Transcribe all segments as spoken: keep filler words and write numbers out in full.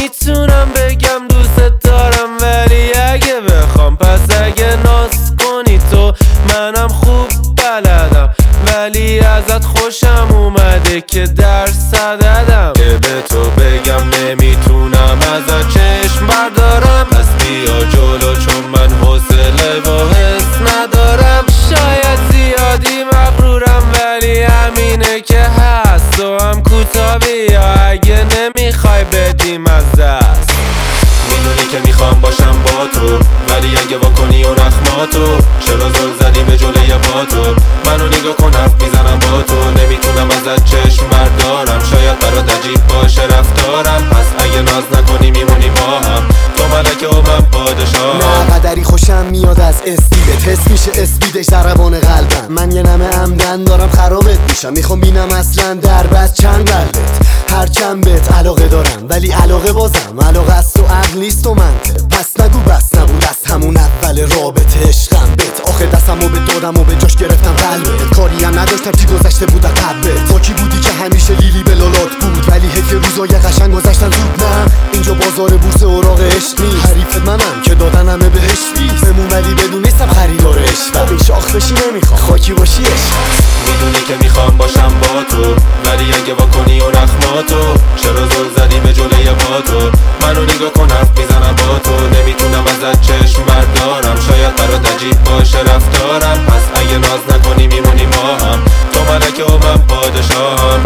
میتونم بگم دوست دارم، ولی اگه بخوام پس اگه ناز کنی تو منم خوب بلدم، ولی ازت خوشم اومده که درس دادم. که به تو بگم نمیتونم ازت چشم بردارم، پس بیا جلو چون من حوصله و حس ندارم. شاید زیادی مغرورم ولی همینه که هست، تو هم کوتاه بیا اگه نمیخوای بدیم از دست. میدونی که میخوام باشم با تو، ولی اگه واکنی و نخماتو چرا زل زدی به جلوی با تو؟ منو نگاه کن حرف میزنم با تو، نمیتونم ازت چشم بردارم. شاید برات عجیب باشه رفتارم، پس اگه ناز نکنی میمونی با هم، تو ملکه و من پادشاه. نه قدری خوشم میاد از استیلت، حس میشه اسپیدش در روان قلبم. من یه نمه عمدن دارم خرابت میشم، میخوام بینم اصلا در بس چند قلبت. هر چند بهت علاقه دارم ولی علاقه بازم علاقه است و عقل نیست و منطق. پس نگو بس نبود از همون اول رابطه عشقم بهت، آخه دستمو به دادم و به جاش گرفتم قلبت. کاری هم نداشتم چی گذشته بود از قبلت، با کی بودی که همیشه لیلی به لالات بود، ولی حیف روزای قشنگ گذشتن زود. نه اینجا بازار بورس اوراق عشق نیست، حریفت منم که دادن همه بهش بیست بمون، ولی بدونستم خریدار عشق با این شاخ بشی نمیخوام خاکی باشی عشق. میدونی که میخوام باشم با تو، ولی اگه واکنی و نخماتو چرا زل زدی به جلوی با تو؟ منو نگاه کن حرف میزنم با تو، نمیتونم ازت چشم بردارم. شاید برات عجیب باشه رفتارم، پس اگه ناز نکنی میمونی با هم، تو ملکه و من پادشاهم.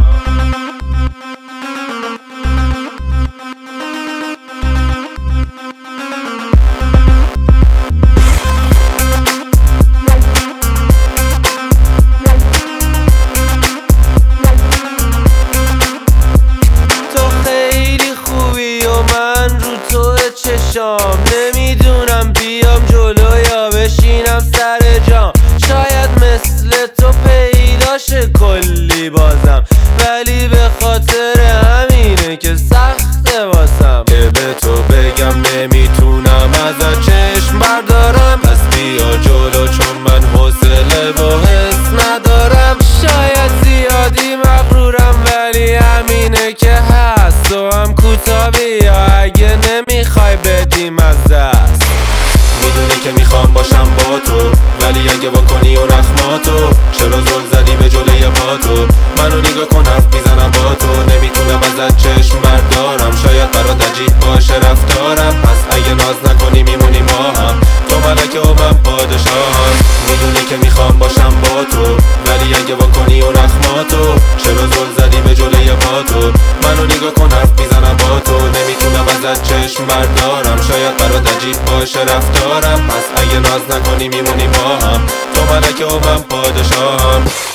چشام نمیدونم بیام جلو یا بشینم سر جام، شاید مثل تو پیداشه کلی بازم، ولی به خاطر همینه که سخته واسم. که به تو بگم نمیتونم ازت چشم بردارم، پس بیا جلو چون من حوصله و حس ندارم. شاید زیادی مغرورم ولی همینه که هست، تو هم کوتاه بیا اگه نمیخوای بدیم از دست. میدونی که میخوام باشم با تو، ولی اگه واکنی و نخماتو چرا زل زدی به جلوی با تو؟ منو نگاه کن حرف میزنم با تو، نمیتونم ازت چشم بردارم. شاید برات عجیب باشه رفتارم، پس اگه ناز نکنی میمونی با هم، تو ملکه و من پادشاهم. میدونی که میخوام باشم با تو، ولی اگه واکنی و نخماتو چرا زل زدی به جلوی با تو؟ منو نگاه کن حرف میزنم با تو، نمیتونم ازت چشم بردارم. شاید برات عجیب باشه رفتارم، پس اگه ناز نکنی میمونی با هم، تو ملکه و من پادشاهم.